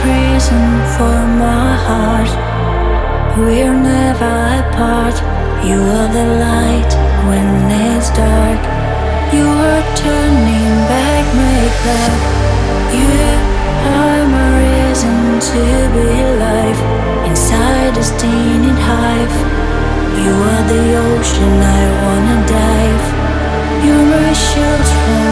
prison for my heart. We're never apart. You are the light when it's dark. You are turning back, make back. You are my reason to be alive. Inside a steaming hive. You are the ocean I wanna dive. You're my shield from